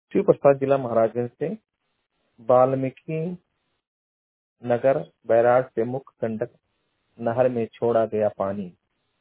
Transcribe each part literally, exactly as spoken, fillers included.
शिव प्रसाद जिला महाराजगंज से वाल्मीकि नगर बैराज से मुख्य गंडक नहर में छोड़ा गया पानी।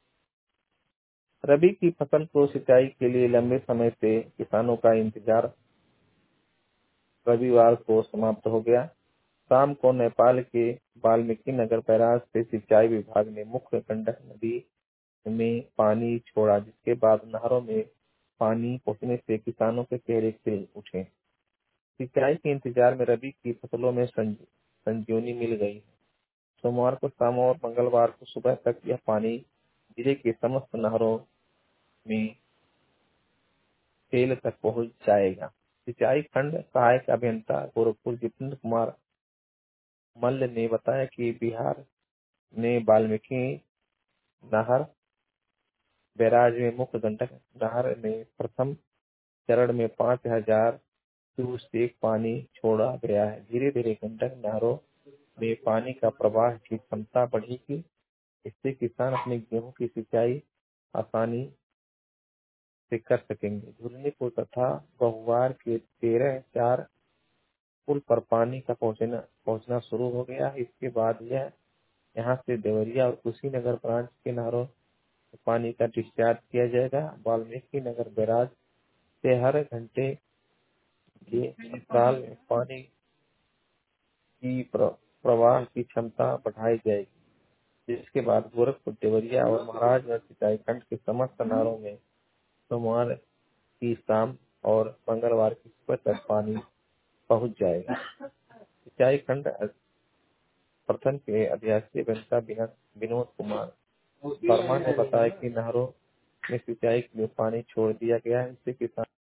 रबी की फसल को सिंचाई के लिए लंबे समय से किसानों का इंतजार रविवार को समाप्त हो गया। शाम को नेपाल के वाल्मीकि नगर बैराज से सिंचाई विभाग ने मुख्य गंडक नदी में पानी छोड़ा, जिसके बाद नहरों में पानी पहुंचने से किसानों के चेहरे खिल उठे। सिंचाई के इंतजार में रबी की फसलों में संजीवनी मिल गई। सोमवार को शाम और मंगलवार को सुबह तक यह पानी जिले के समस्त नहरों में तेल तक पहुंच जाएगा। सिंचाई खंड सहायक अभियंता गोरखपुर जितेंद्र कुमार मल्ल ने बताया कि बिहार ने वाल्मीकि नहर बैराज में मुख्य गंडक नहर में प्रथम चरण में पाँच हजार क्यूसेक पानी छोड़ा गया है। धीरे धीरे गंडक नहरों में पानी का प्रवाह की क्षमता बढ़ेगी। इससे किसान अपने गेहूं की सिंचाई आसानी से कर सकेंगे। झुलनीपुर तथा बहुवार के तेरह चार पुल पर पानी का पहुंचना पहुंचना शुरू हो गया। इसके बाद यह यहाँ से देवरिया और कुशीनगर ब्रांच के नहरों में पानी का डिस्चार्ज किया जाएगा। वाल्मीकि नगर बैराज से हर घंटे के साल में पानी की प्रवाह की क्षमता बढ़ाई जाएगी, जिसके बाद गोरखपुर, देवरिया और महाराजगंज सिंचाई खंड के समस्त नहरों में सोमवार की शाम और मंगलवार की सुबह तक पानी पहुंच जाएगा। सिंचाई खंड प्रथम के अध्यक्षीय अभियंता विनोद कुमार वर्मा ने बताया कि नहरों में सिंचाई के लिए पानी छोड़ दिया गया है। इससे किसान